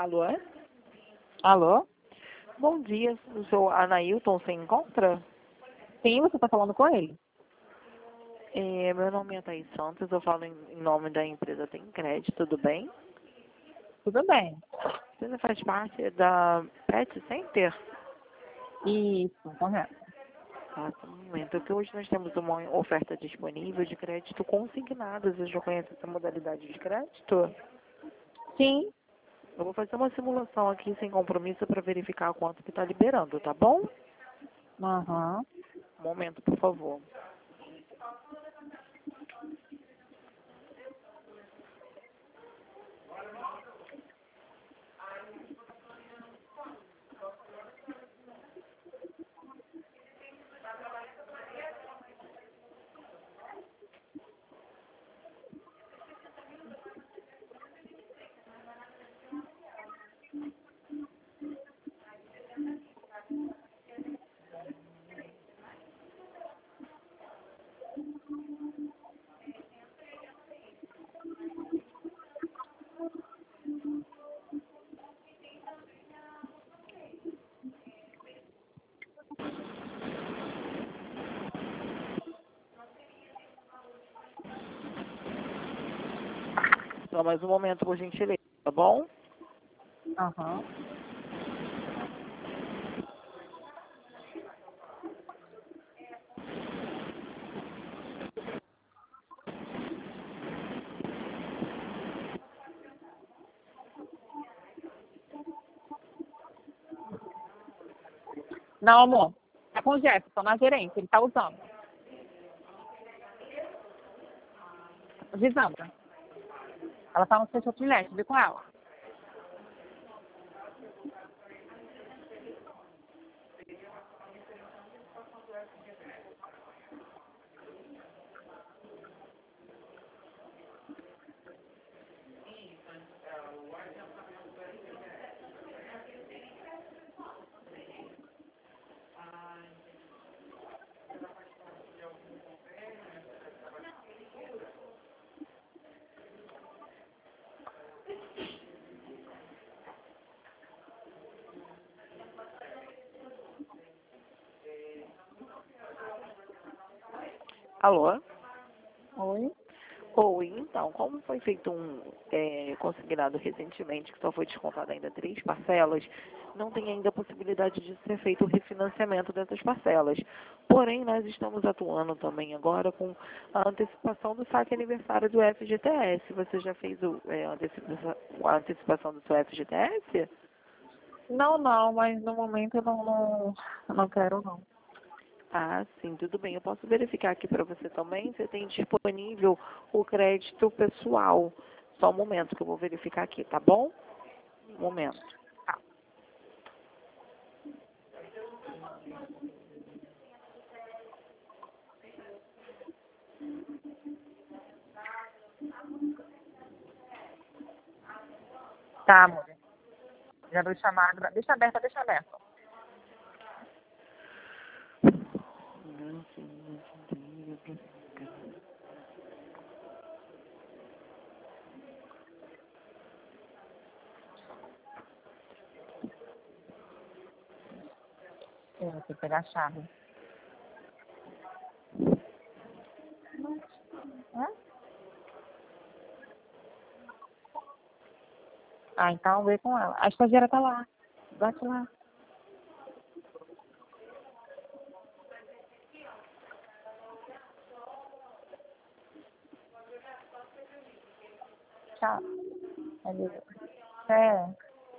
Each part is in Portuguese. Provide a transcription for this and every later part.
Alô? Alô? Bom dia, o senhor Anailton se encontra? Sim, você está falando com ele. Meu nome é Thaís Santos, eu falo em nome da empresa Tem Crédito, tudo bem? Tudo bem. Você faz parte da Pet Center? Isso, correto. Só um momento, que hoje nós temos uma oferta disponível de crédito consignado. Você já conhece essa modalidade de crédito? Sim. Eu vou fazer uma simulação aqui sem compromisso para verificar quanto que está liberando, tá bom? Aham. Um momento, por favor. Só mais um momento, por gentileza, tá bom? Aham. Não, amor. Tá com o Jefferson, na gerência. Ele tá usando. Gisandra. Ela tá no setor de leste. Vê com ela. Alô? Oi? Oi, então, como foi feito consignado recentemente, que só foi descontado ainda 3 parcelas, não tem ainda a possibilidade de ser feito o refinanciamento dessas parcelas. Porém, nós estamos atuando também agora com a antecipação do saque aniversário do FGTS. Você já fez a antecipação do seu FGTS? Não, mas no momento eu não quero, não. Ah, sim, tudo bem. Eu posso verificar aqui para você também. Você tem disponível o crédito pessoal. Só um momento que eu vou verificar aqui, tá bom? Um momento. Tá. Tá, amor. Já vou chamar. Deixa aberta, deixa aberta. Eu vou ter que pegar a chave. Hã? Ah, então vê com ela. A estagiária tá lá. Bate lá. Tchau. É.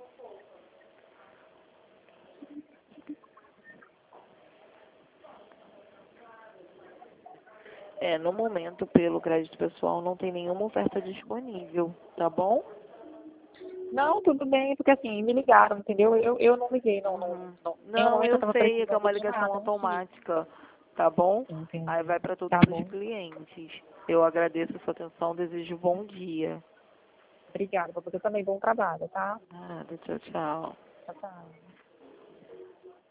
No momento, pelo crédito pessoal, não tem nenhuma oferta disponível, tá bom? Não, tudo bem, porque assim, me ligaram, entendeu? Eu não liguei, Uhum. em nenhum Não, momento eu eu estava sei que é precisando uma de ligação nada, não quis. automática, tá bom? Aí Entendi. vai para todos Tá os bom. clientes. Eu agradeço a sua atenção, desejo bom dia. Obrigada, pra você também, bom trabalho, tá? Nada, tchau, tchau. Tchau, tchau.